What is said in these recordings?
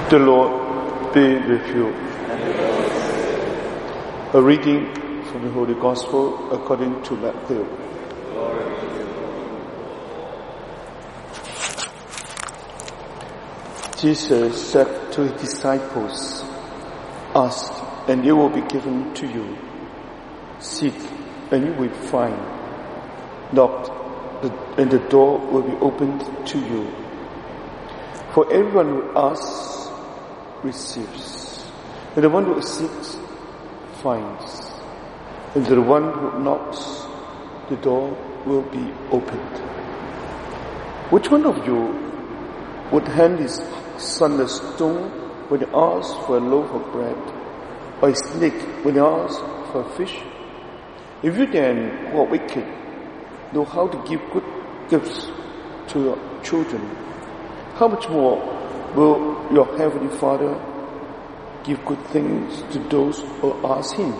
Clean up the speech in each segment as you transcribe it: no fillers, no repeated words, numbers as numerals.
The Lord be with you. A reading from the Holy Gospel according to Matthew. Jesus said to his disciples, "Ask, and it will be given to you. Seek, and you will find. Knock, and the door will be opened to you. For everyone who asks, receives. And the one who seeks, finds. And to the one who knocks, the door will be opened. Which one of you would hand his son a stone when he asks for a loaf of bread, or a snake when he asks for a fish? If you then, who are wicked, know how to give good gifts to your children, how much more will your Heavenly Father give good things to those who ask Him?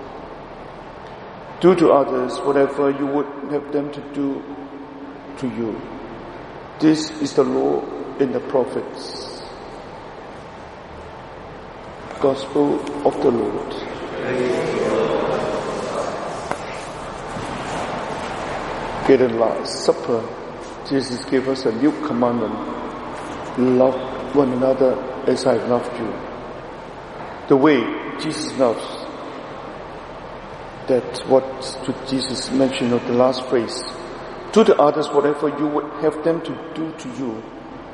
Do to others whatever you would have them to do to you. This is the law and the prophets." Gospel of the Lord. At the Last Supper, Jesus gave us a new commandment: love one another as I loved you. The way Jesus loves, that's what Jesus mentioned of the last phrase. Do to others whatever you would have them to do to you.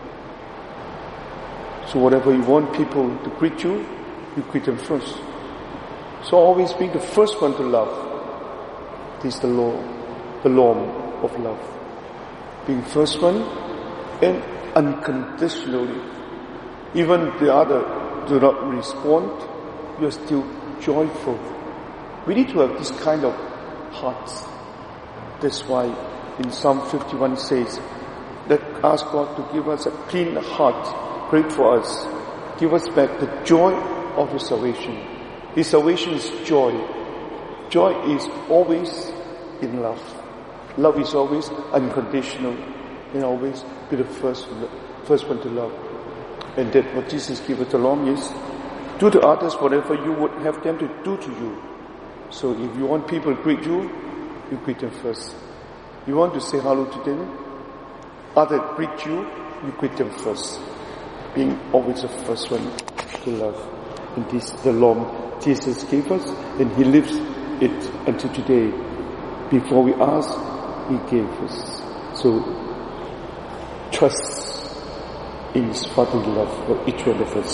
So whatever you want people to greet you, you greet them first. So always be the first one to love. This is the law of love. Being first one and unconditionally. Even the other do not respond, you are still joyful. We need to have this kind of hearts. That's why in Psalm 51 says, that ask God to give us a clean heart, pray for us, give us back the joy of His salvation. His salvation is joy. Joy is always in love. Love is always unconditional, and always be the first one to love. And that what Jesus gave us along is, do to others whatever you would have them to do to you. So if you want people to greet you, you greet them first. You want to say hello to them, others greet you, you greet them first. Being always the first one to love. And this is the law Jesus gave us, and He lives it until today. Before we ask, He gave us. So trust in His fatherly love for each one of us.